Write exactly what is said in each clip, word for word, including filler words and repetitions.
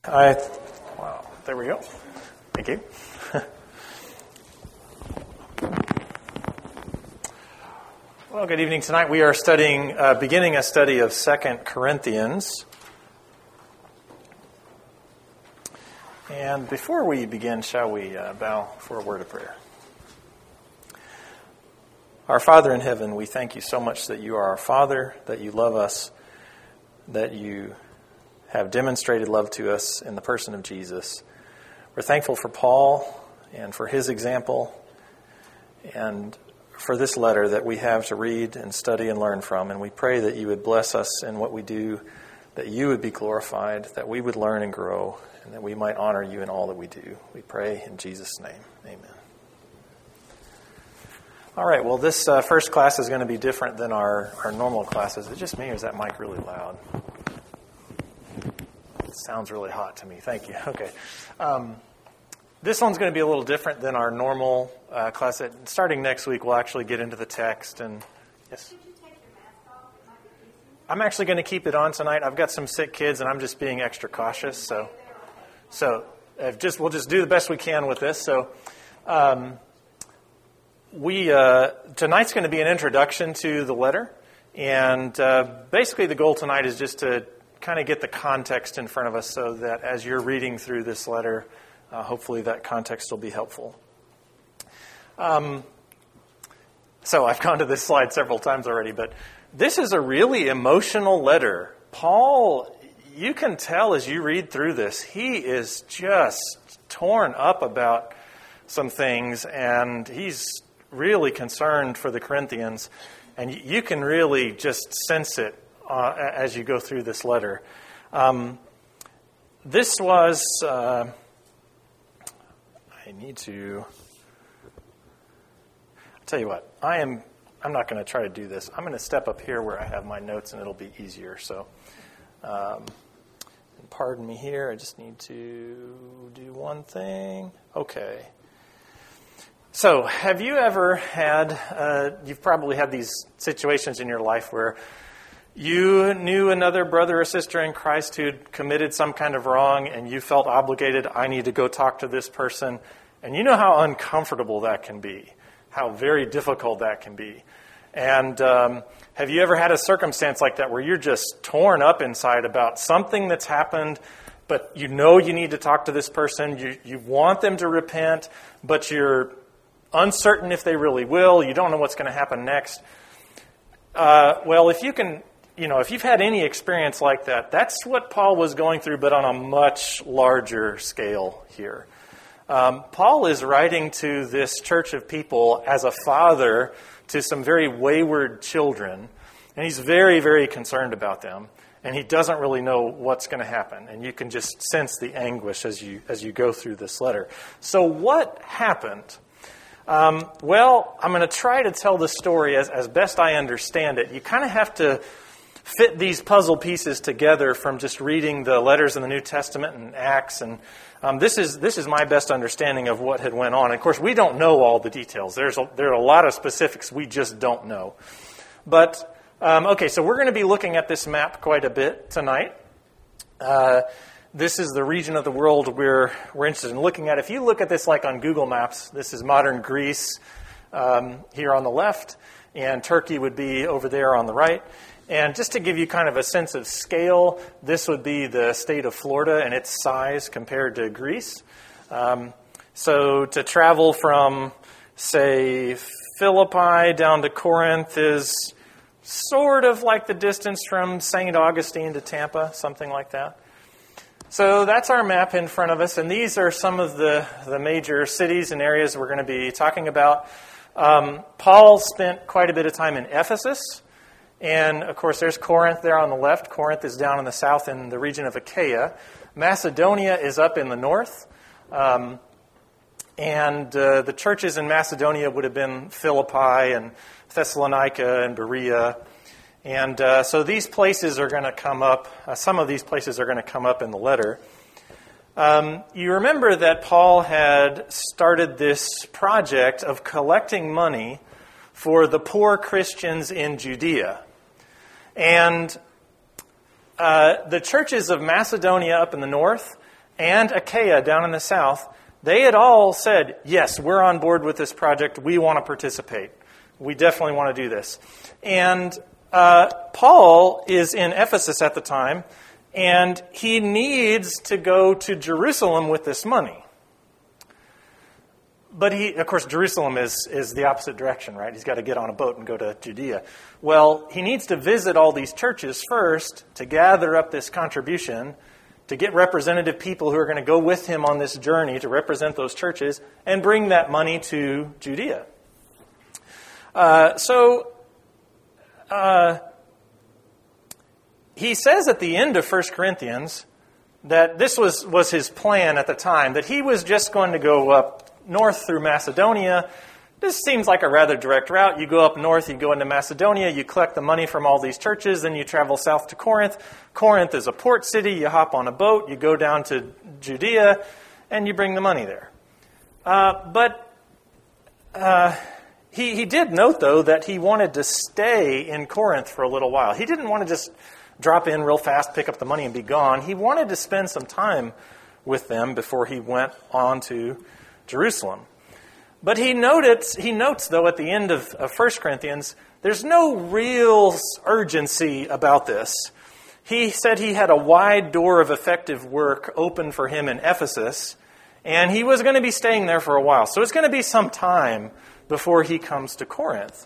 I, wow, there we go. Thank you. Well, good evening. Tonight we are studying, uh, beginning a study of Second Corinthians. And before we begin, shall we uh, bow for a word of prayer? Our Father in heaven, we thank you so much that you are our Father, that you love us, that you have demonstrated love to us in the person of Jesus. We're thankful for Paul and for his example and for this letter that we have to read and study and learn from. And we pray that you would bless us in what we do, that you would be glorified, that we would learn and grow, and that we might honor you in all that we do. We pray in Jesus' name. Amen. All right, well, this uh, first class is going to be different than our, our normal classes. Is it just me, or is that mic really loud? It sounds really hot to me. Thank you. Okay. Um, this one's going to be a little different than our normal uh, class. Starting next week, we'll actually get into the text. And yes? Could you take your mask off? It might be easier. I'm actually going to keep it on tonight. I've got some sick kids, and I'm just being extra cautious. So, so if just we'll just do the best we can with this. So, um, we uh, tonight's going to be an introduction to the letter, and uh, basically the goal tonight is just to kind of get the context in front of us so that as you're reading through this letter, uh, hopefully that context will be helpful. Um, so I've gone to this slide several times already, but this is a really emotional letter. Paul, you can tell as you read through this, he is just torn up about some things, and he's really concerned for the Corinthians, and you can really just sense it Uh, as you go through this letter. Um, this was, uh, I need to, I'll tell you what, I am, I'm not going to try to do this. I'm going to step up here where I have my notes and it'll be easier. So, um, and pardon me here, I just need to do one thing. Okay. So, have you ever had, uh, you've probably had these situations in your life where you knew another brother or sister in Christ who'd committed some kind of wrong, and you felt obligated, I need to go talk to this person. And you know how uncomfortable that can be, how very difficult that can be. And um, have you ever had a circumstance like that where you're just torn up inside about something that's happened, but you know you need to talk to this person, you, you want them to repent, but you're uncertain if they really will, you don't know what's going to happen next? Uh, well, if you can... You know, if you've had any experience like that, that's what Paul was going through, but on a much larger scale here. Um, Paul is writing to this church of people as a father to some very wayward children, and he's very, very concerned about them, and he doesn't really know what's going to happen, and you can just sense the anguish as you as you go through this letter. So what happened? Um, well, I'm going to try to tell the story as, as best I understand it. You kind of have to fit these puzzle pieces together from just reading the letters in the New Testament and Acts, and um, this is this is my best understanding of what had went on. And of course, we don't know all the details. There's a, there are a lot of specifics we just don't know. But um, okay, so we're going to be looking at this map quite a bit tonight. Uh, this is the region of the world we're we're interested in looking at. If you look at this like on Google Maps, this is modern Greece um, here on the left, and Turkey would be over there on the right. And just to give you kind of a sense of scale, this would be the state of Florida and its size compared to Greece. Um, so to travel from, say, Philippi down to Corinth is sort of like the distance from Saint Augustine to Tampa, something like that. So that's our map in front of us, and these are some of the, the major cities and areas we're going to be talking about. Um, Paul spent quite a bit of time in Ephesus. And, of course, there's Corinth there on the left. Corinth is down in the south in the region of Achaia. Macedonia is up in the north. Um, and uh, the churches in Macedonia would have been Philippi and Thessalonica and Berea. And uh, so these places are going to come up. Uh, some of these places are going to come up in the letter. Um, you remember that Paul had started this project of collecting money for the poor Christians in Judea. And uh, the churches of Macedonia up in the north, and Achaia down in the south, they had all said, yes, we're on board with this project. We want to participate. We definitely want to do this. And uh, Paul is in Ephesus at the time, and he needs to go to Jerusalem with this money. But he, of course, Jerusalem is, is the opposite direction, right? He's got to get on a boat and go to Judea. Well, he needs to visit all these churches first to gather up this contribution, to get representative people who are going to go with him on this journey to represent those churches and bring that money to Judea. Uh, so, uh, he says at the end of First Corinthians that this was, was his plan at the time, that he was just going to go up north through Macedonia. This seems like a rather direct route. You go up north, you go into Macedonia, you collect the money from all these churches, then you travel south to Corinth. Corinth is a port city. You hop on a boat, you go down to Judea, and you bring the money there. Uh, but uh, he, he did note, though, that he wanted to stay in Corinth for a little while. He didn't want to just drop in real fast, pick up the money, and be gone. He wanted to spend some time with them before he went on to Jerusalem. But he notes, he notes, though, at the end of, of First Corinthians, there's no real urgency about this. He said he had a wide door of effective work open for him in Ephesus, and he was going to be staying there for a while. So it's going to be some time before he comes to Corinth.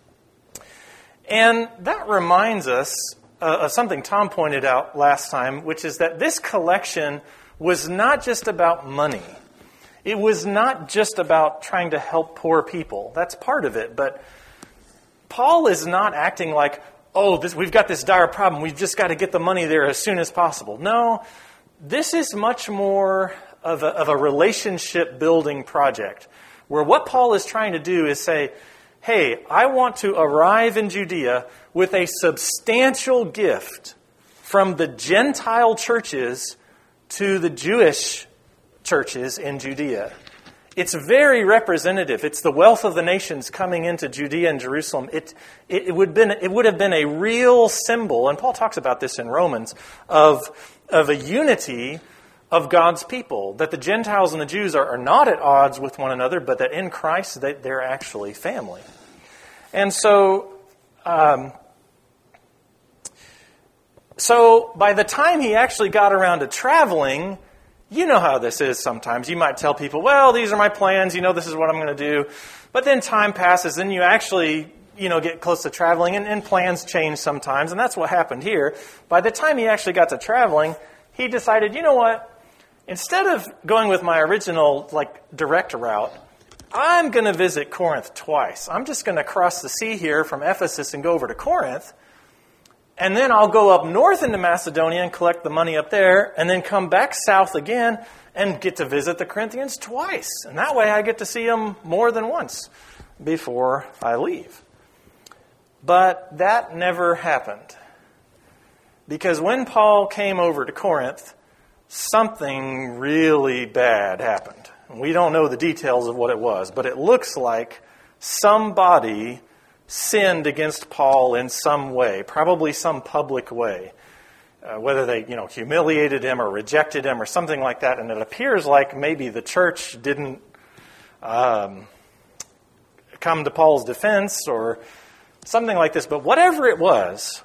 And that reminds us uh, of something Tom pointed out last time, which is that this collection was not just about money. It was not just about trying to help poor people. That's part of it. But Paul is not acting like, oh, this, we've got this dire problem. We've just got to get the money there as soon as possible. No, this is much more of a, of a relationship-building project, where what Paul is trying to do is say, hey, I want to arrive in Judea with a substantial gift from the Gentile churches to the Jewish churches in Judea. It's very representative. It's the wealth of the nations coming into Judea and Jerusalem. It, it, it, would been, it would have been a real symbol, and Paul talks about this in Romans, of, of a unity of God's people, that the Gentiles and the Jews are, are not at odds with one another, but that in Christ they, they're actually family. And so, um, so by the time he actually got around to traveling, you know how this is sometimes. You might tell people, well, these are my plans. You know, this is what I'm going to do. But then time passes, and you actually, you know, get close to traveling, and, and plans change sometimes. And that's what happened here. By the time he actually got to traveling, he decided, you know what? Instead of going with my original, like, direct route, I'm going to visit Corinth twice. I'm just going to cross the sea here from Ephesus and go over to Corinth. And then I'll go up north into Macedonia and collect the money up there, and then come back south again and get to visit the Corinthians twice. And that way I get to see them more than once before I leave. But that never happened. Because when Paul came over to Corinth, something really bad happened. We don't know the details of what it was, but it looks like somebody sinned against Paul in some way, probably some public way, uh, whether they, you know, humiliated him or rejected him or something like that. And it appears like maybe the church didn't um, come to Paul's defense or something like this. But whatever it was,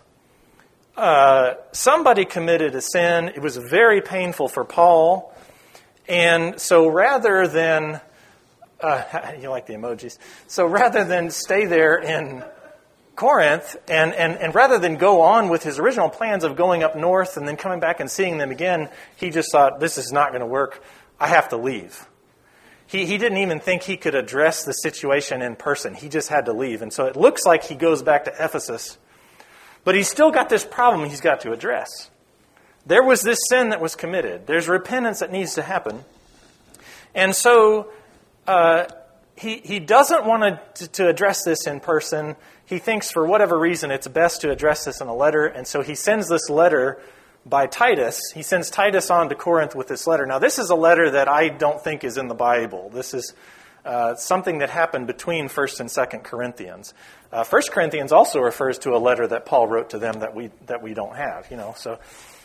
uh, somebody committed a sin. It was very painful for Paul. And so rather than Uh, you like the emojis. So rather than stay there in Corinth, and, and, and rather than go on with his original plans of going up north and then coming back and seeing them again, he just thought, this is not going to work. I have to leave. He, he didn't even think he could address the situation in person. He just had to leave. And so it looks like he goes back to Ephesus. But he's still got this problem he's got to address. There was this sin that was committed. There's repentance that needs to happen. And so Uh, he, he doesn't want to, to address this in person. He thinks for whatever reason it's best to address this in a letter. And so he sends this letter by Titus. He sends Titus on to Corinth with this letter. Now, this is a letter that I don't think is in the Bible. This is uh, something that happened between First and Second Corinthians. Uh, First Corinthians also refers to a letter that Paul wrote to them that we that we don't have. You know, so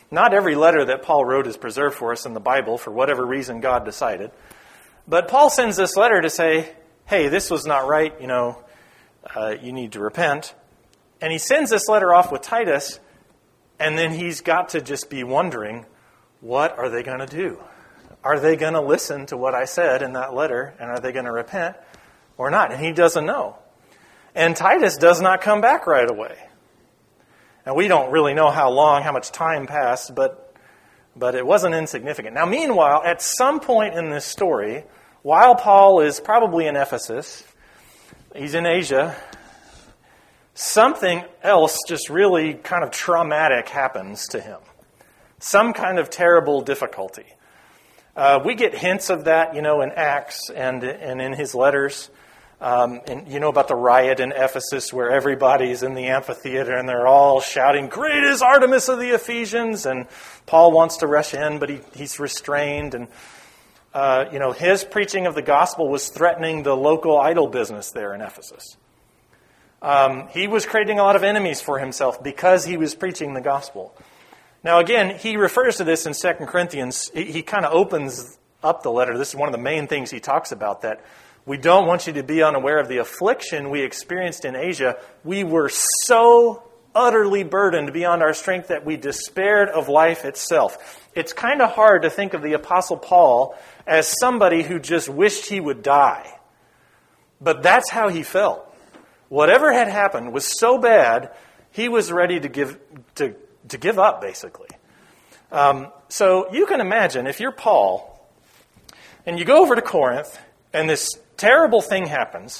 Not every letter that Paul wrote is preserved for us in the Bible for whatever reason God decided. But Paul sends this letter to say, hey, this was not right, you know, uh, you need to repent. And he sends this letter off with Titus, and then he's got to just be wondering, what are they going to do? Are they going to listen to what I said in that letter, and are they going to repent or not? And he doesn't know. And Titus does not come back right away. And we don't really know how long, how much time passed, but but it wasn't insignificant. Now, meanwhile, at some point in this story, while Paul is probably in Ephesus, he's in Asia, something else just really kind of traumatic happens to him. Some kind of terrible difficulty. Uh, we get hints of that, you know, in Acts and, and in his letters. Um, and you know about the riot in Ephesus where everybody's in the amphitheater and they're all shouting, "Great is Artemis of the Ephesians!" And Paul wants to rush in, but he, he's restrained. And, uh, you know, his preaching of the gospel was threatening the local idol business there in Ephesus. Um, he was creating a lot of enemies for himself because he was preaching the gospel. Now, again, he refers to this in Second Corinthians. He, he kind of opens up the letter. This is one of the main things he talks about, that we don't want you to be unaware of the affliction we experienced in Asia. We were so utterly burdened beyond our strength that we despaired of life itself. It's kind of hard to think of the Apostle Paul as somebody who just wished he would die. But that's how he felt. Whatever had happened was so bad, he was ready to give to, to give up, basically. Um, so you can imagine, if you're Paul, and you go over to Corinth, and this terrible thing happens,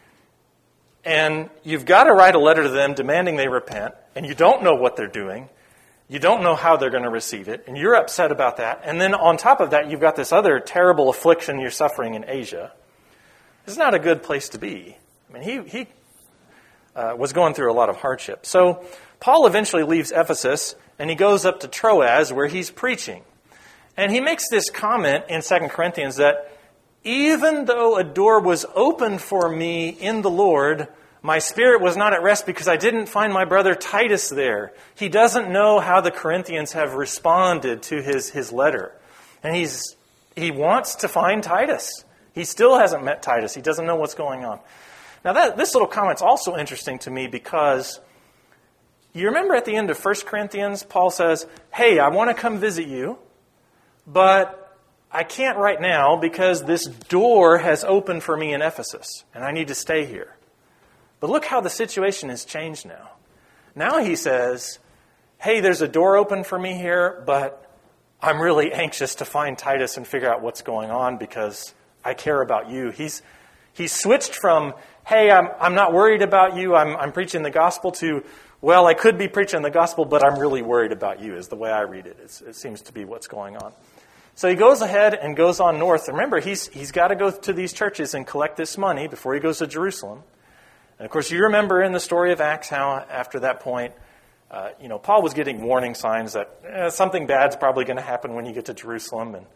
and you've got to write a letter to them demanding they repent, and you don't know what they're doing, you don't know how they're going to receive it, and you're upset about that, and then on top of that, you've got this other terrible affliction you're suffering in Asia. It's not a good place to be. I mean, he he uh, was going through a lot of hardship. So Paul eventually leaves Ephesus, and he goes up to Troas, where he's preaching. And he makes this comment in Second Corinthians that even though a door was opened for me in the Lord, my spirit was not at rest because I didn't find my brother Titus there. He doesn't know how the Corinthians have responded to his, his letter. And he's he wants to find Titus. He still hasn't met Titus. He doesn't know what's going on. Now, that this little comment's also interesting to me because you remember at the end of First Corinthians, Paul says, hey, I want to come visit you, but I can't right now because this door has opened for me in Ephesus, and I need to stay here. But look how the situation has changed now. Now he says, hey, there's a door open for me here, but I'm really anxious to find Titus and figure out what's going on because I care about you. He's he's switched from, hey, I'm I'm not worried about you, I'm I'm preaching the gospel, to, well, I could be preaching the gospel, but I'm really worried about you, is the way I read it. It's, it seems to be what's going on. So he goes ahead and goes on north. Remember, he's he's got to go to these churches and collect this money before he goes to Jerusalem. And of course, you remember in the story of Acts how after that point, uh, you know, Paul was getting warning signs that eh, something bad's probably going to happen when you get to Jerusalem. And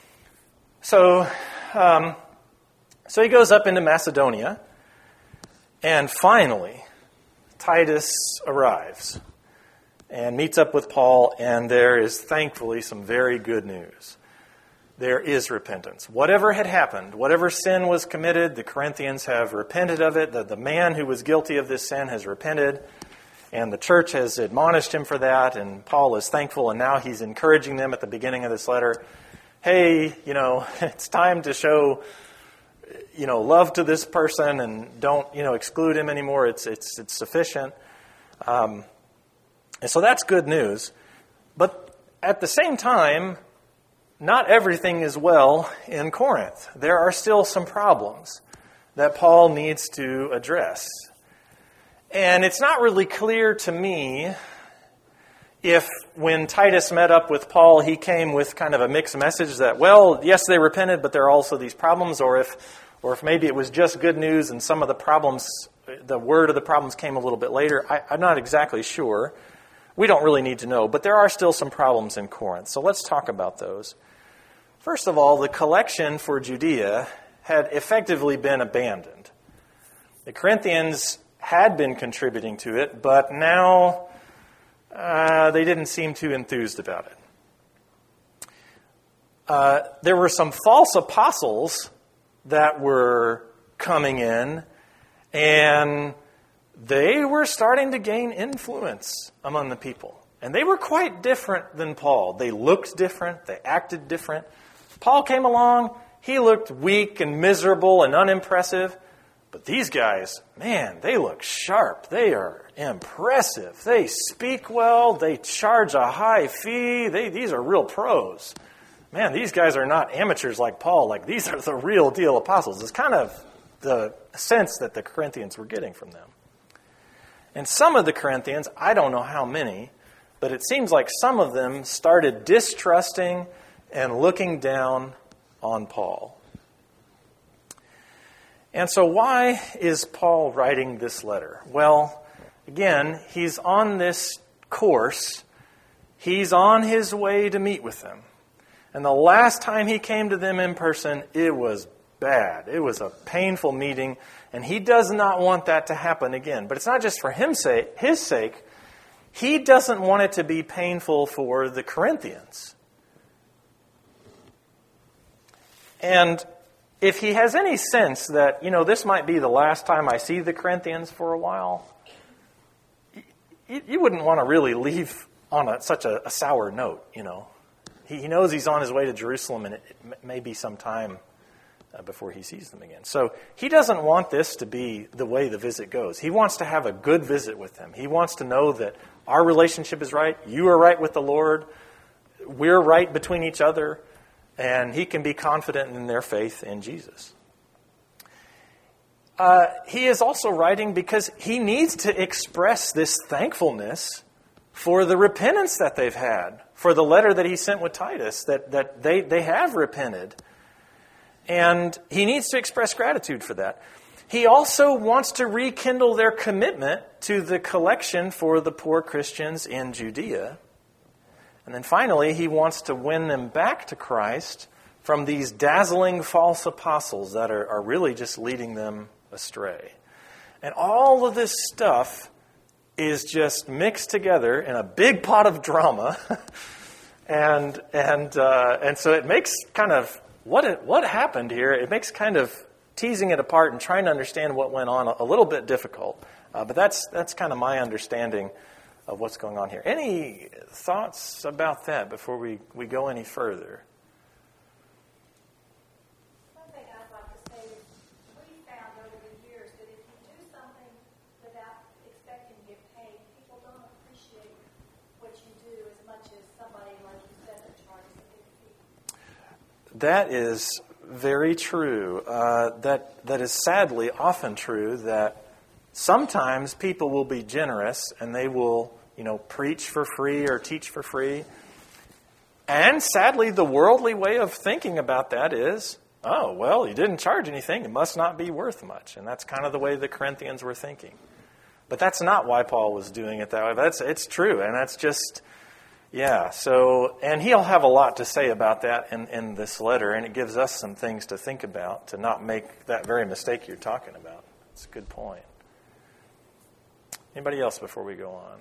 so, um, so he goes up into Macedonia, and finally, Titus arrives and meets up with Paul, and there is thankfully some very good news. There is repentance. Whatever had happened, whatever sin was committed, the Corinthians have repented of it. The, the man who was guilty of this sin has repented, and the church has admonished him for that, and Paul is thankful, and now he's encouraging them at the beginning of this letter. Hey, you know, it's time to show, you know, love to this person, and don't, you know, exclude him anymore. It's it's it's sufficient. Um, and so that's good news. But at the same time, not everything is well in Corinth. There are still some problems that Paul needs to address. And it's not really clear to me if when Titus met up with Paul, he came with kind of a mixed message that, well, yes, they repented, but there are also these problems, or if or if maybe it was just good news and some of the problems, the word of the problems came a little bit later. I, I'm not exactly sure. We don't really need to know, but there are still some problems in Corinth. So let's talk about those. First of all, the collection for Judea had effectively been abandoned. The Corinthians had been contributing to it, but now uh, they didn't seem too enthused about it. Uh, there were some false apostles that were coming in, and they were starting to gain influence among the people. And they were quite different than Paul. They looked different. They acted different. Paul came along. He looked weak and miserable and unimpressive. But these guys, man, they look sharp. They are impressive. They speak well. They charge a high fee. They, these are real pros. Man, these guys are not amateurs like Paul. Like, these are the real deal apostles. It's kind of the sense that the Corinthians were getting from them. And some of the Corinthians, I don't know how many, but it seems like some of them started distrusting and looking down on Paul. And so why is Paul writing this letter? Well, again, he's on this course. He's on his way to meet with them. And the last time he came to them in person, it was bad. It was a painful meeting, and he does not want that to happen again. But it's not just for his sake, his sake. He doesn't want it to be painful for the Corinthians. And if he has any sense that, you know, this might be the last time I see the Corinthians for a while, you, you wouldn't want to really leave on a, such a, a sour note, you know. He, he knows he's on his way to Jerusalem, and it, it may be some time uh, before he sees them again. So he doesn't want this to be the way the visit goes. He wants to have a good visit with them. He wants to know that our relationship is right. You are right with the Lord. We're right between each other. And he can be confident in their faith in Jesus. Uh, he is also writing because he needs to express this thankfulness for the repentance that they've had, for the letter that he sent with Titus, that, that they, they have repented. And he needs to express gratitude for that. He also wants to rekindle their commitment to the collection for the poor Christians in Judea. And then finally, he wants to win them back to Christ from these dazzling false apostles that are, are really just leading them astray. And all of this stuff is just mixed together in a big pot of drama. and and uh, and so it makes kind of, what it, what happened here, it makes kind of teasing it apart and trying to understand what went on a, a little bit difficult. Uh, but that's that's kind of my understanding of what's going on here. Any thoughts about that before we, we go any further? One thing I'd like to say is we found over the years that if you do something without expecting to get paid, people don't appreciate what you do as much as somebody like you said that charges a big fee. That is very true. Uh, that that is sadly often true, that sometimes people will be generous and they will, you know, preach for free or teach for free. And sadly, the worldly way of thinking about that is, oh, well, you didn't charge anything. It must not be worth much. And that's kind of the way the Corinthians were thinking. But that's not why Paul was doing it that way. That's it's true. And that's just, yeah. So, and he'll have a lot to say about that in, in this letter. And it gives us some things to think about to not make that very mistake you're talking about. It's a good point. Anybody else before we go on?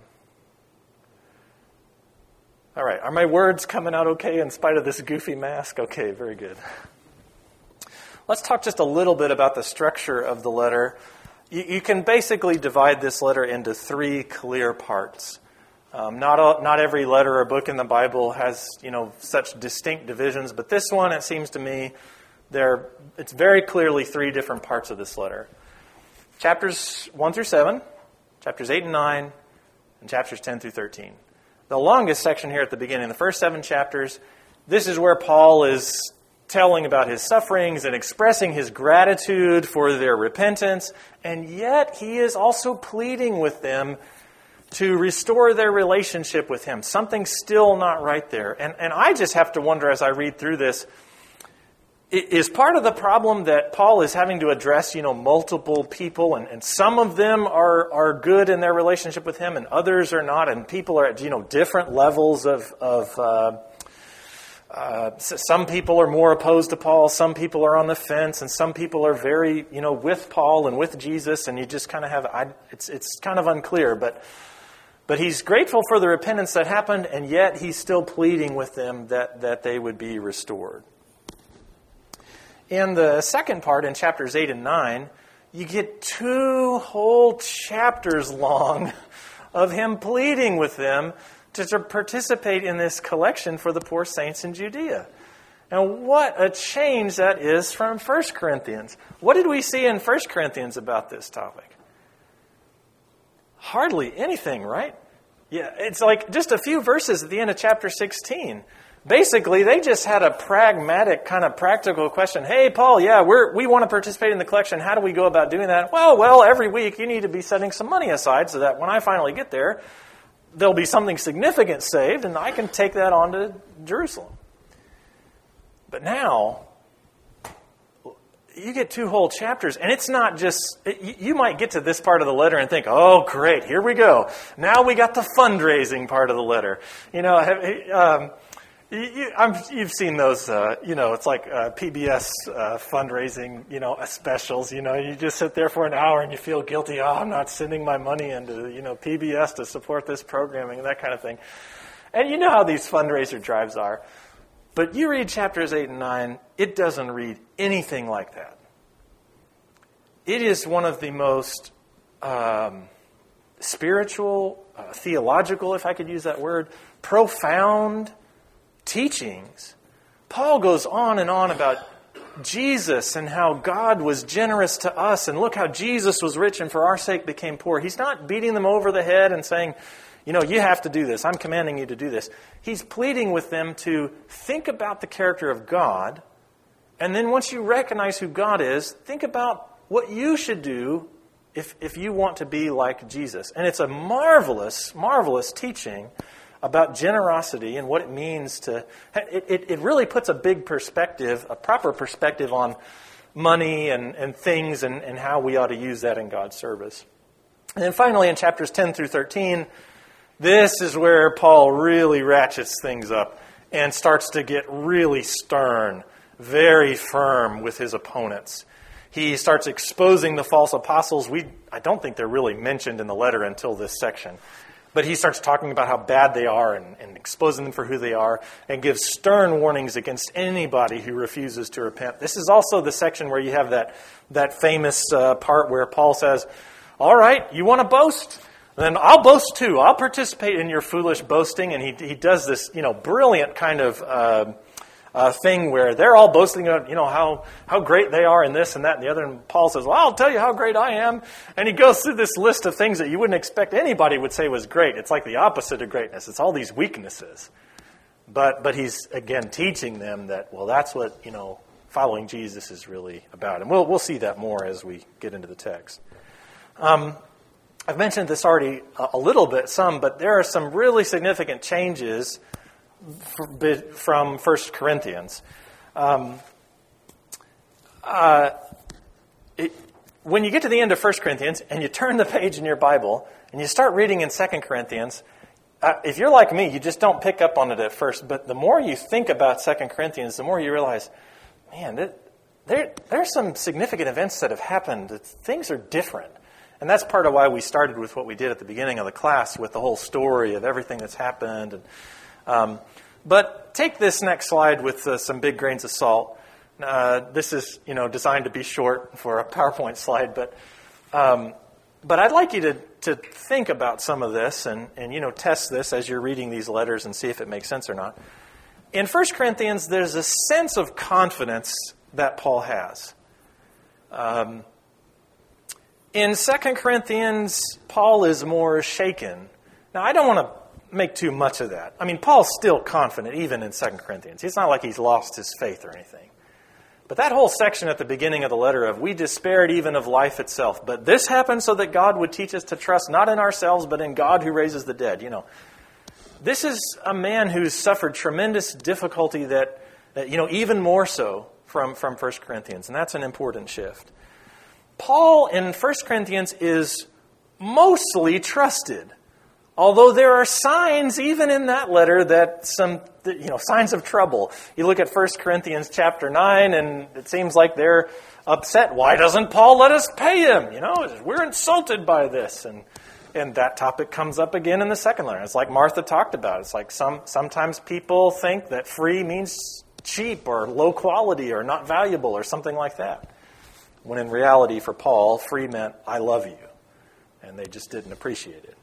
All right. Are my words coming out okay in spite of this goofy mask? Okay, very good. Let's talk just a little bit about the structure of the letter. You, you can basically divide this letter into three clear parts. Um, not all, not every letter or book in the Bible has, you know, such distinct divisions, but this one, it seems to me, there it's very clearly three different parts of this letter. Chapters one through seven. Chapters eight and nine, and chapters ten through thirteen. The longest section here at the beginning, the first seven chapters, this is where Paul is telling about his sufferings and expressing his gratitude for their repentance, and yet he is also pleading with them to restore their relationship with him. Something's still not right there. And, and I just have to wonder as I read through this, is part of the problem that Paul is having to address, you know, multiple people, and, and some of them are, are good in their relationship with him, and others are not, and people are at, you know, different levels of, of uh, uh, some people are more opposed to Paul, some people are on the fence, and some people are very, you know, with Paul and with Jesus, and you just kind of have, I, it's it's kind of unclear, but But he's grateful for the repentance that happened, and yet he's still pleading with them that, that they would be restored. In the second part, in chapters eight and nine, you get two whole chapters long of him pleading with them to, to participate in this collection for the poor saints in Judea. And what a change that is from First Corinthians. What did we see in First Corinthians about this topic? Hardly anything, right? Yeah, it's like just a few verses at the end of chapter sixteen. Basically, they just had a pragmatic, kind of practical question. Hey, Paul, yeah, we're, we want to participate in the collection. How do we go about doing that? Well, well, every week you need to be setting some money aside so that when I finally get there, there'll be something significant saved, and I can take that on to Jerusalem. But now, you get two whole chapters, and it's not just, it, you might get to this part of the letter and think, oh, great, here we go. Now we got the fundraising part of the letter. You know, um, you, you, I'm, you've seen those, uh, you know, it's like uh, P B S uh, fundraising, you know, specials. You know, you just sit there for an hour and you feel guilty. Oh, I'm not sending my money into, you know, P B S to support this programming and that kind of thing. And you know how these fundraiser drives are. But you read chapters eight and nine, it doesn't read anything like that. It is one of the most um, spiritual, uh, theological, if I could use that word, profound teachings. Paul goes on and on about Jesus and how God was generous to us, and look how Jesus was rich and for our sake became poor. He's not beating them over the head and saying, you know, you have to do this. I'm commanding you to do this. He's pleading with them to think about the character of God, and then once you recognize who God is, think about what you should do if, if you want to be like Jesus. And it's a marvelous, marvelous teaching about generosity and what it means to... It, it, it really puts a big perspective, a proper perspective on money and, and things and, and how we ought to use that in God's service. And then finally in chapters ten through thirteen... this is where Paul really ratchets things up and starts to get really stern, very firm with his opponents. He starts exposing the false apostles. We, I don't think they're really mentioned in the letter until this section. But he starts talking about how bad they are and, and exposing them for who they are, and gives stern warnings against anybody who refuses to repent. This is also the section where you have that, that famous uh, part where Paul says, all right, you want to boast? Then I'll boast too. I'll participate in your foolish boasting. And he he does this, you know, brilliant kind of uh, uh, thing where they're all boasting about, you know, how, how great they are in this and that and the other. And Paul says, well, I'll tell you how great I am. And he goes through this list of things that you wouldn't expect anybody would say was great. It's like the opposite of greatness. It's all these weaknesses. But but he's, again, teaching them that, well, that's what, you know, following Jesus is really about. And we'll we'll see that more as we get into the text. Um I've mentioned this already a little bit, some, but there are some really significant changes from First Corinthians. Um, uh, it, when you get to the end of First Corinthians and you turn the page in your Bible and you start reading in Second Corinthians, uh, if you're like me, you just don't pick up on it at first. But the more you think about Second Corinthians, the more you realize, man, there, there, there's some significant events that have happened. Things are different. And that's part of why we started with what we did at the beginning of the class with the whole story of everything that's happened. And, um, but take this next slide with uh, some big grains of salt. Uh, this is, you know, designed to be short for a PowerPoint slide, but um, but I'd like you to to think about some of this and and you know test this as you're reading these letters and see if it makes sense or not. In First Corinthians, there's a sense of confidence that Paul has. Um, In Second Corinthians, Paul is more shaken. Now, I don't want to make too much of that. I mean, Paul's still confident, even in Second Corinthians. It's not like he's lost his faith or anything. But that whole section at the beginning of the letter of, we despaired even of life itself. But this happened so that God would teach us to trust not in ourselves, but in God who raises the dead. You know, this is a man who's suffered tremendous difficulty that, that you know, even more so from, from First Corinthians. And that's an important shift. Paul in First Corinthians is mostly trusted, although there are signs even in that letter that some, you know, signs of trouble. You look at First Corinthians chapter nine, and it seems like they're upset. Why doesn't Paul let us pay him? You know, we're insulted by this. And And that topic comes up again in the second letter. It's like Martha talked about. It's like some sometimes people think that free means cheap or low quality or not valuable or something like that. When in reality, for Paul, free meant I love you. And they just didn't appreciate it.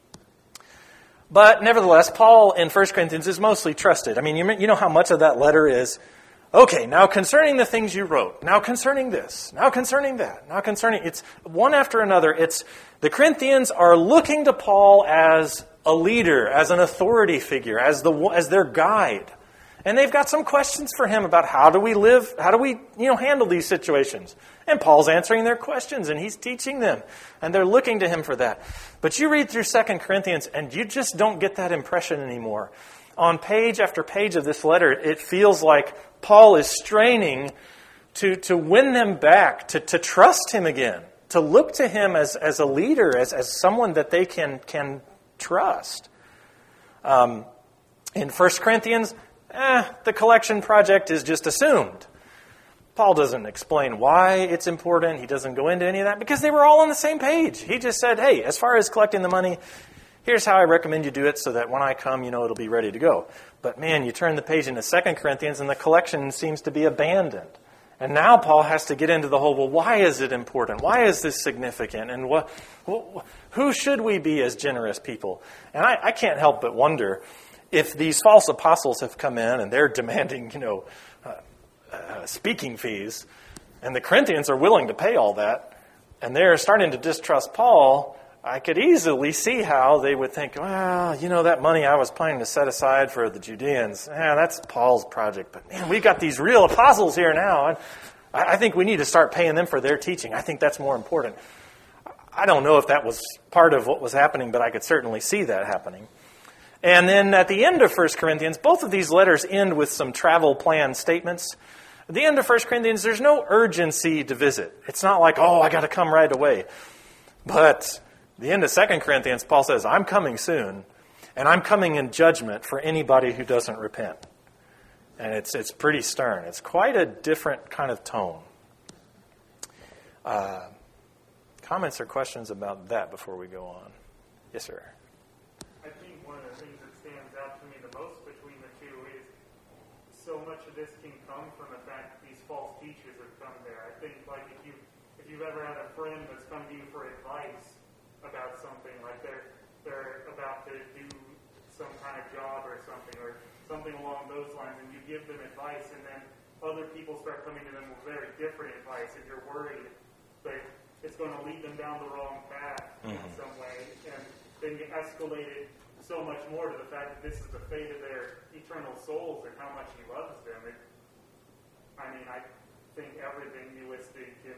But nevertheless, Paul in First Corinthians is mostly trusted. I mean, you, you know how much of that letter is, okay, now concerning the things you wrote, now concerning this, now concerning that, now concerning, it's one after another. It's the Corinthians are looking to Paul as a leader, as an authority figure, as the as their guide. And they've got some questions for him about how do we live, how do we, you know, handle these situations. And Paul's answering their questions, and he's teaching them. And they're looking to him for that. But you read through Second Corinthians, and you just don't get that impression anymore. On page after page of this letter, it feels like Paul is straining to, to win them back, to, to trust him again, to look to him as, as a leader, as, as someone that they can, can trust. Um, in First Corinthians, eh, the collection project is just assumed. Paul doesn't explain why it's important. He doesn't go into any of that because they were all on the same page. He just said, hey, as far as collecting the money, here's how I recommend you do it so that when I come, you know, it'll be ready to go. But man, you turn the page into Second Corinthians and the collection seems to be abandoned. And now Paul has to get into the whole, well, why is it important? Why is this significant? And what, who should we be as generous people? And I, I can't help but wonder if these false apostles have come in and they're demanding, you know, uh, uh, speaking fees, and the Corinthians are willing to pay all that, and they're starting to distrust Paul, I could easily see how they would think, well, you know, that money I was planning to set aside for the Judeans, yeah, that's Paul's project. But man, we got these real apostles here now. And I think we need to start paying them for their teaching. I think that's more important. I don't know if that was part of what was happening, but I could certainly see that happening. And then at the end of First Corinthians, both of these letters end with some travel plan statements. At the end of First Corinthians, there's no urgency to visit. It's not like, oh, I got to come right away. But the end of Second Corinthians, Paul says, I'm coming soon, and I'm coming in judgment for anybody who doesn't repent. And it's it's pretty stern. It's quite a different kind of tone. Uh, comments or questions about that before we go on? Yes, sir. I think one of the things that stands out to me the most between the two is so much of this can come from the fact that these false teachers have come there. I think, like, if you if you've ever had a friend that's come to you for advice about something, like they're they're about to do some kind of job or something, or something along those lines, and you give them advice, and then other people start coming to them with very different advice, and you're worried that it's going to lead them down the wrong path mm-hmm. in some way, and then you escalate it so much more to the fact that this is the fate of their eternal souls and how much he loves them. It, I mean, I think everything you listed can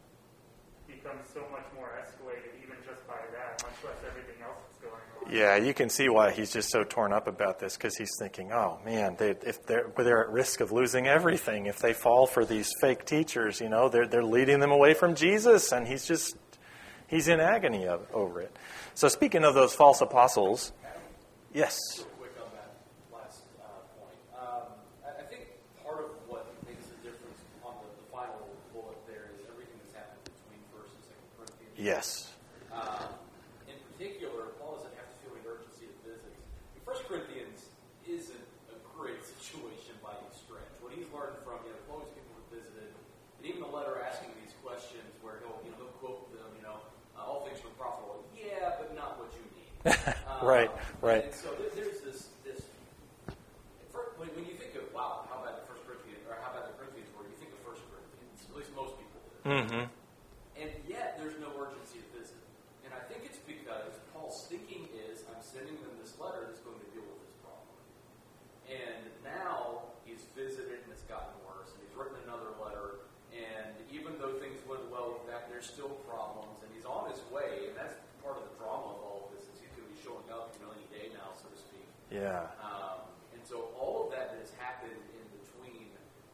become so much more escalated even just by that, much less everything else that's going on. Yeah, you can see why he's just so torn up about this, because he's thinking, oh, man, they, if they're, they're at risk of losing everything. If they fall for these fake teachers, you know, they're, they're leading them away from Jesus, and he's just, he's in agony of, over it. So speaking of those false apostles, yes? Real quick on that last uh, point. Um, I, I think part of what makes the difference on the, the final bullet there is everything that's happened between First and Second Corinthians. Yes. Um, in particular, Paul doesn't have to feel the urgency of visits. First Corinthians isn't a great situation by any stretch. What he's learned from, you know, always people who visited, and even the letter asking these questions where he'll, you know, he'll quote them, you know, uh, all things were profitable. Yeah, but not what you need. Um, right, right. And so there, there's this, this for, when, when you think of, wow, how about the First Corinthians, or how about the Corinthians were, you think of First Corinthians, at least most people do. Mm-hmm. And yet there's no urgency to visit. And I think it's because Paul's thinking is, I'm sending them this letter that's going to deal with this problem. And now he's visited and it's gotten worse, and he's written another letter, and even though things went well with that, there's still problems, and he's on his way, and that's part of the drama of all of this, is he's going to be showing up, you know, any day now, so to speak. Yeah. Um, and so all of that that has happened in between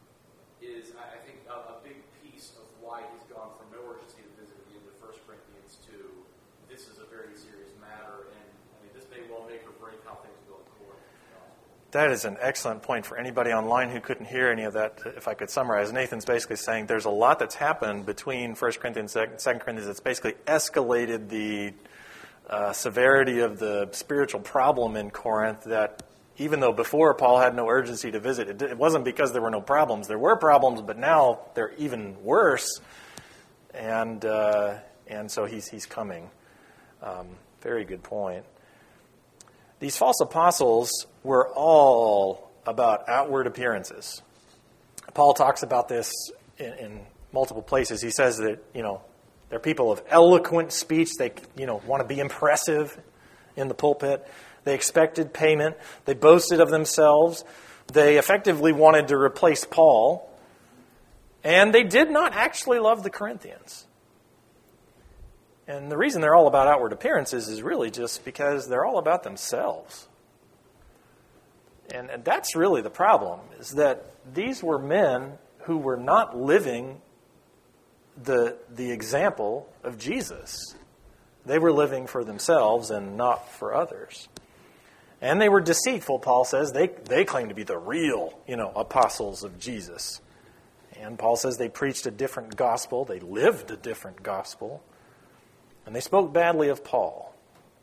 is, I, I think, a, a big piece of why he's gone from no urgency to visit at the end of First Corinthians to this is a very serious matter, and I mean, this may well make or break how things go in court. That is an excellent point for anybody online who couldn't hear any of that. If I could summarize, Nathan's basically saying there's a lot that's happened between First Corinthians and Second Corinthians that's basically escalated the uh, severity of the spiritual problem in Corinth that even though before Paul had no urgency to visit, it, it wasn't because there were no problems. There were problems, but now they're even worse. And uh, and so he's he's coming. Um, very good point. These false apostles were all about outward appearances. Paul talks about this in, in multiple places. He says that, you know, they're people of eloquent speech. They, you know, want to be impressive in the pulpit. They expected payment. They boasted of themselves. They effectively wanted to replace Paul. And they did not actually love the Corinthians. And the reason they're all about outward appearances is really just because they're all about themselves. And, and that's really the problem, is that these were men who were not living the, the example of Jesus. They were living for themselves and not for others. And they were deceitful, Paul says. They, they claim to be the real, you know, apostles of Jesus. And Paul says they preached a different gospel. They lived a different gospel. And they spoke badly of Paul.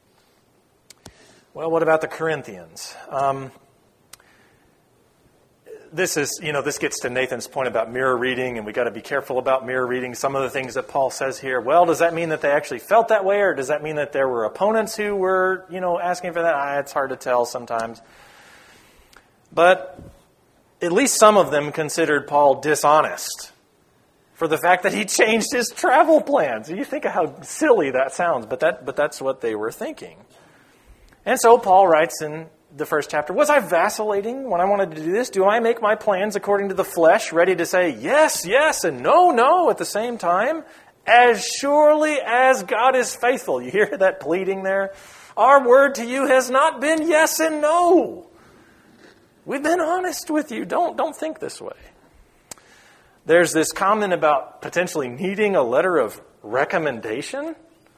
Well, what about the Corinthians? Um, this is, you know, this gets to Nathan's point about mirror reading, and we got to be careful about mirror reading. Some of the things that Paul says here. Well, does that mean that they actually felt that way, or does that mean that there were opponents who were, you know, asking for that? Ah, it's hard to tell sometimes. But at least some of them considered Paul dishonest for the fact that he changed his travel plans. You think of how silly that sounds, but that but that's what they were thinking. And so Paul writes in the first chapter, was I vacillating when I wanted to do this? Do I make my plans according to the flesh, ready to say yes, yes, and no, no at the same time? As surely as God is faithful. You hear that pleading there? Our word to you has not been yes and no. We've been honest with you. Don't, don't think this way. There's this comment about potentially needing a letter of recommendation.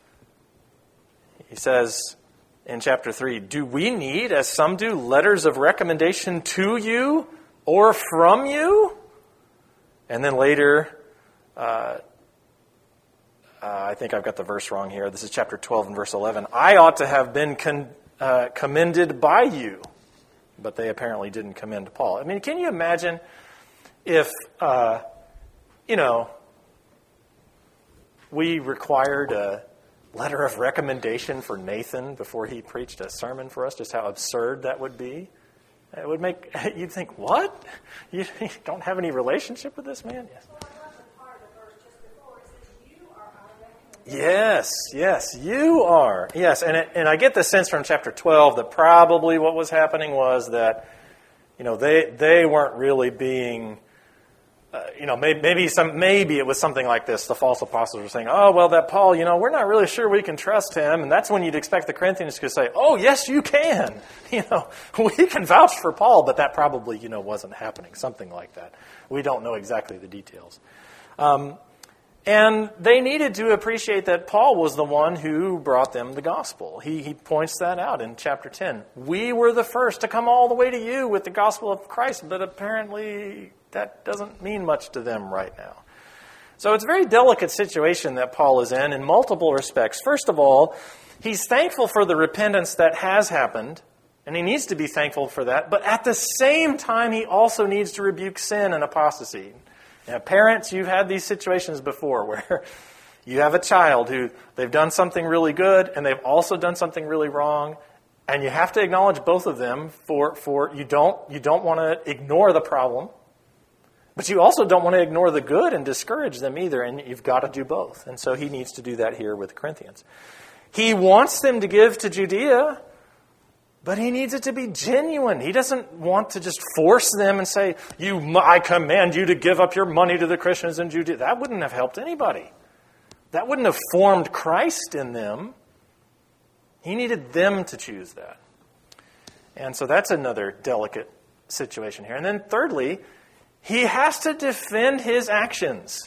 He says in chapter three, do we need, as some do, letters of recommendation to you or from you? And then later, uh, uh, I think I've got the verse wrong here. This is chapter twelve and verse eleven. I ought to have been con- uh, commended by you. But they apparently didn't commend Paul. I mean, can you imagine if, uh, you know, we required a letter of recommendation for Nathan before he preached a sermon for us, just how absurd that would be? It would make, you'd think, what? You don't have any relationship with this man? Yes. Yes, yes, you are. Yes, and it, and I get the sense from chapter twelve that probably what was happening was that, you know, they they weren't really being, uh, you know, maybe, maybe some maybe it was something like this. The false apostles were saying, oh, well, that Paul, you know, we're not really sure we can trust him, and that's when you'd expect the Corinthians to say, oh, yes, you can. You know, we can vouch for Paul, but that probably, you know, wasn't happening. Something like that. We don't know exactly the details. Um, And they needed to appreciate that Paul was the one who brought them the gospel. He, he points that out in chapter ten. We were the first to come all the way to you with the gospel of Christ, but apparently that doesn't mean much to them right now. So it's a very delicate situation that Paul is in in multiple respects. First of all, he's thankful for the repentance that has happened, and he needs to be thankful for that. But at the same time, he also needs to rebuke sin and apostasy. Now, parents, you've had these situations before where you have a child who they've done something really good and they've also done something really wrong, and you have to acknowledge both of them. For for you don't you don't want to ignore the problem, but you also don't want to ignore the good and discourage them either, and you've got to do both. And so he needs to do that here with the Corinthians. He wants them to give to Judea, but he needs it to be genuine. He doesn't want to just force them and say, "You, I command you to give up your money to the Christians in Judea." That wouldn't have helped anybody. That wouldn't have formed Christ in them. He needed them to choose that. And so that's another delicate situation here. And then thirdly, he has to defend his actions.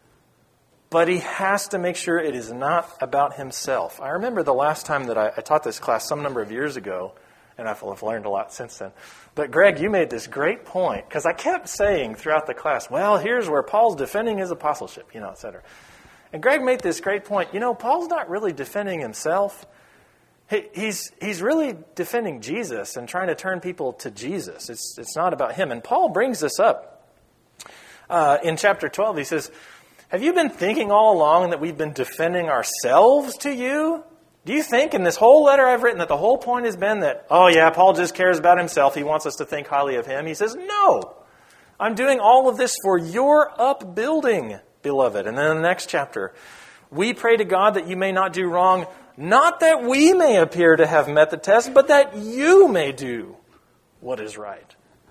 But he has to make sure it is not about himself. I remember the last time that I, I taught this class some number of years ago, and I've learned a lot since then. But Greg, you made this great point, because I kept saying throughout the class, well, here's where Paul's defending his apostleship, you know, et cetera. And Greg made this great point. You know, Paul's not really defending himself. he, he's he's really defending Jesus and trying to turn people to Jesus. It's it's not about him. And Paul brings this up uh, in chapter twelve. He says, "Have you been thinking all along that we've been defending ourselves to you? Do you think in this whole letter I've written that the whole point has been that, oh yeah, Paul just cares about himself. He wants us to think highly of him." He says, "No, I'm doing all of this for your upbuilding, beloved." And then in the next chapter, "We pray to God that you may not do wrong, not that we may appear to have met the test, but that you may do what is right."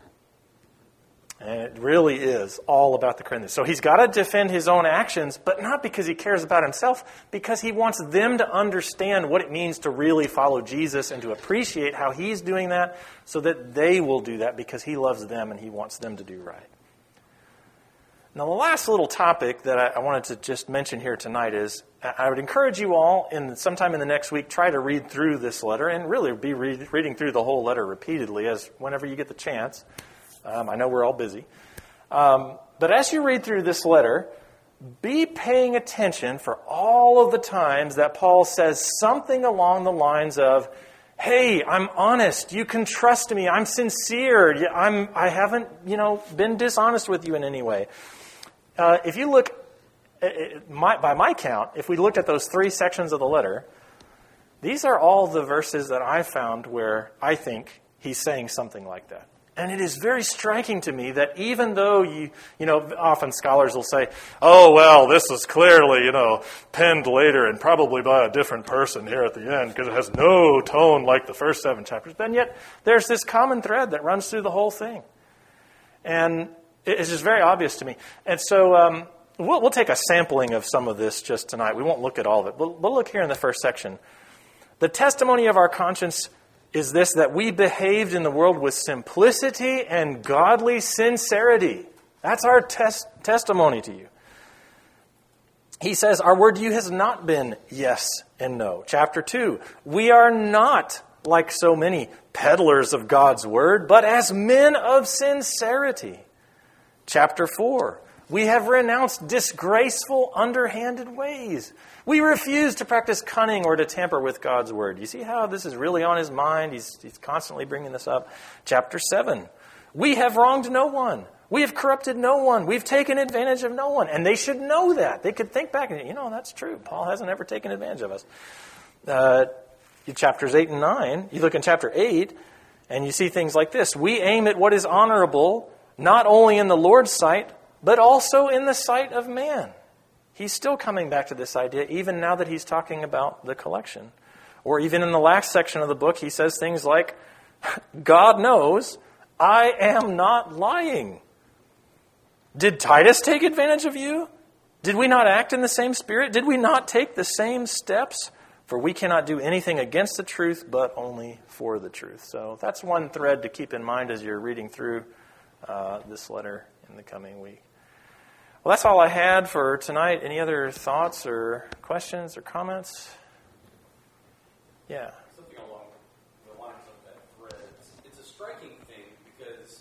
And it really is all about the Corinthians. So he's got to defend his own actions, but not because he cares about himself, because he wants them to understand what it means to really follow Jesus and to appreciate how he's doing that so that they will do that because he loves them and he wants them to do right. Now, the last little topic that I wanted to just mention here tonight is I would encourage you all, in sometime in the next week, try to read through this letter and really be read, reading through the whole letter repeatedly as whenever you get the chance. Um, I know we're all busy. Um, but as you read through this letter, be paying attention for all of the times that Paul says something along the lines of, "Hey, I'm honest. You can trust me. I'm sincere. I'm, I haven't, you know, been dishonest with you in any way." Uh, if you look, at my, by my count, if we looked at those three sections of the letter, these are all the verses that I found where I think he's saying something like that. And it is very striking to me that even though you, you know, often scholars will say, "Oh, well, this is clearly, you know, penned later and probably by a different person here at the end because it has no tone like the first seven chapters." But yet there's this common thread that runs through the whole thing. And it's just very obvious to me. And so um, we'll, we'll take a sampling of some of this just tonight. We won't look at all of it. We'll, we'll look here in the first section. "The testimony of our conscience is this, that we behaved in the world with simplicity and godly sincerity." That's our tes- testimony to you. He says, "Our word to you has not been yes and no." Chapter two, "We are not like so many peddlers of God's word, but as men of sincerity." Chapter four, "We have renounced disgraceful, underhanded ways. We refuse to practice cunning or to tamper with God's word." You see how this is really on his mind? He's, he's constantly bringing this up. Chapter seven, "We have wronged no one. We have corrupted no one. We've taken advantage of no one." And they should know that. They could think back and, you know, that's true. Paul hasn't ever taken advantage of us. Uh, chapters eight and nine, you look in chapter eight, and you see things like this. "We aim at what is honorable, not only in the Lord's sight, but also in the sight of man." He's still coming back to this idea, even now that he's talking about the collection. Or even in the last section of the book, he says things like, "God knows I am not lying. Did Titus take advantage of you? Did we not act in the same spirit? Did we not take the same steps? For we cannot do anything against the truth, but only for the truth." So that's one thread to keep in mind as you're reading through uh, this letter in the coming week. Well, that's all I had for tonight. Any other thoughts or questions or comments? Yeah. Something along the lines of that thread. It's, it's a striking thing because,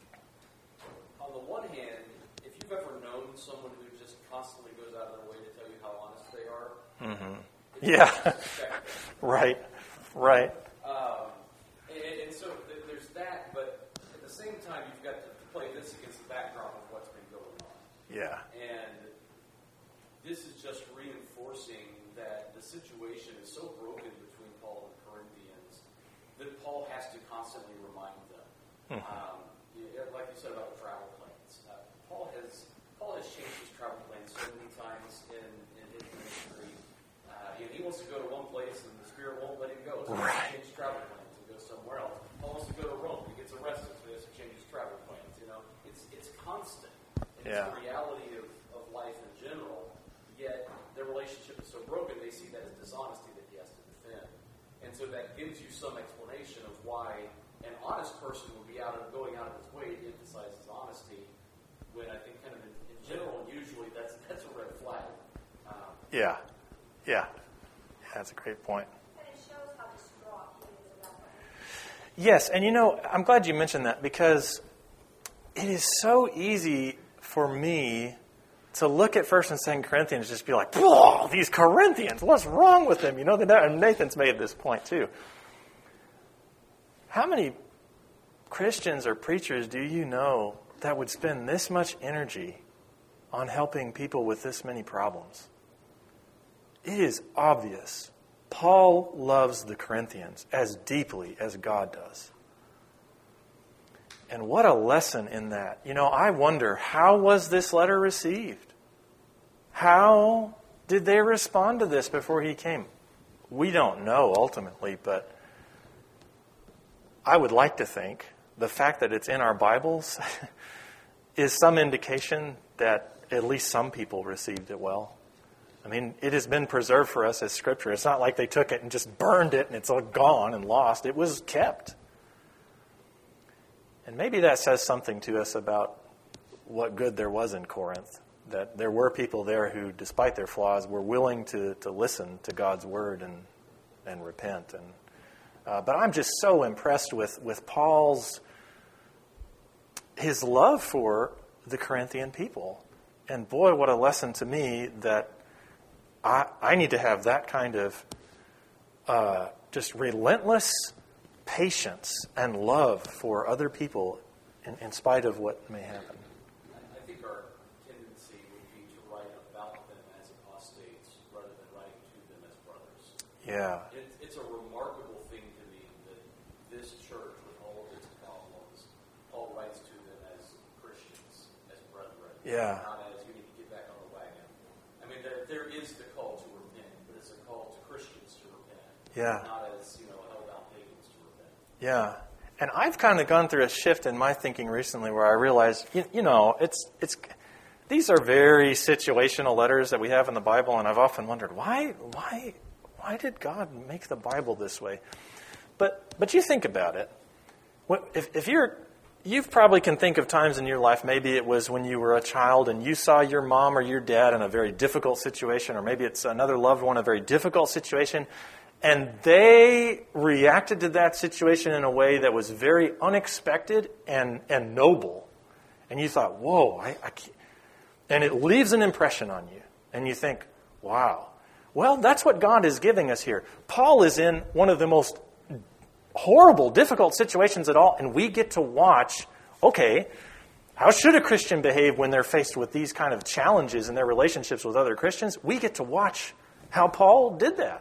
on the one hand, if you've ever known someone who just constantly goes out of their way to tell you how honest they are, mm-hmm. yeah, right, right. Um, and, and so th- there's that, but at the same time, you've got to play this against the backdrop of what's been going on. Yeah. And this is just reinforcing that the situation is so broken between Paul and the Corinthians that Paul has to constantly remind them. Mm-hmm. Um, like you said about the travel plans, uh, Paul has Paul has changed his travel plans so many times in, in his ministry. Uh, he wants to go to one place and the Spirit won't let him go, so he has to change his travel plans and go somewhere else. Paul wants to go to Rome, he gets arrested, so he has to change his travel plans. You know, it's it's constant. Yeah. It's the reality of, of life in general, yet their relationship is so broken, they see that as dishonesty that he has to defend. And so that gives you some explanation of why an honest person would be out of going out of his way to emphasize his honesty, when I think kind of in, in general, usually that's that's a red flag. Um, yeah. Yeah. Yeah, that's a great point. And it shows how distraught he is about that. Yes, and you know, I'm glad you mentioned that because it is so easy for me to look at First and Second Corinthians, just be like, whoa, these Corinthians, what's wrong with them? You know, and Nathan's made this point too. How many Christians or preachers do you know that would spend this much energy on helping people with this many problems? It is obvious. Paul loves the Corinthians as deeply as God does. And what a lesson in that. You know, I wonder, how was this letter received? How did they respond to this before he came? We don't know ultimately, but I would like to think the fact that it's in our Bibles is some indication that at least some people received it well. I mean, it has been preserved for us as Scripture. It's not like they took it and just burned it and it's all gone and lost. It was kept. And maybe that says something to us about what good there was in Corinth, that there were people there who, despite their flaws, were willing to, to listen to God's word and, and repent. And uh, but I'm just so impressed with, with Paul's, his love for the Corinthian people. And boy, what a lesson to me that I, I need to have that kind of uh, just relentless patience and love for other people in, in spite of what may happen. I think our tendency would be to write about them as apostates rather than writing to them as brothers. Yeah. It, it's a remarkable thing to me that this church, with all of its problems, Paul writes to them as Christians, as brethren. Yeah. Not as you need to get back on the wagon. I mean, there, there is the call to repent, but it's a call to Christians to repent. Yeah. Not as, you know, held-out pagans to repent. Yeah. And I've kind of gone through a shift in my thinking recently where I realized, you, you know, it's it's these are very situational letters that we have in the Bible, and I've often wondered, why why why did God make the Bible this way? But but you think about it. What, if, if you're you probably can think of times in your life, maybe it was when you were a child and you saw your mom or your dad in a very difficult situation, or maybe it's another loved one in a very difficult situation, and they reacted to that situation in a way that was very unexpected and, and noble. And you thought, whoa, I, I can't. And it leaves an impression on you. And you think, wow. Well, that's what God is giving us here. Paul is in one of the most horrible, difficult situations at all, and we get to watch, okay, how should a Christian behave when they're faced with these kind of challenges in their relationships with other Christians? We get to watch how Paul did that.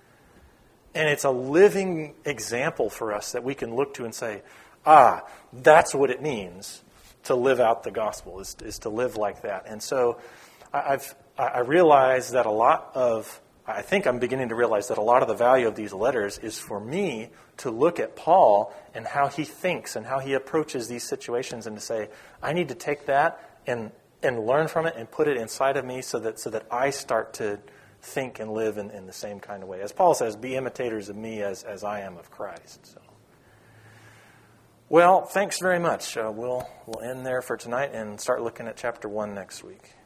And it's a living example for us that we can look to and say, ah, that's what it means to live out the gospel, is, is to live like that. And so I've I realize that a lot of, I think I'm beginning to realize that a lot of the value of these letters is for me to look at Paul and how he thinks and how he approaches these situations, and to say, I need to take that and and learn from it and put it inside of me so that so that I start to think and live in, in the same kind of way. As Paul says, be imitators of me as, as I am of Christ. So, well, thanks very much. Uh, we'll we'll end there for tonight and start looking at chapter one next week.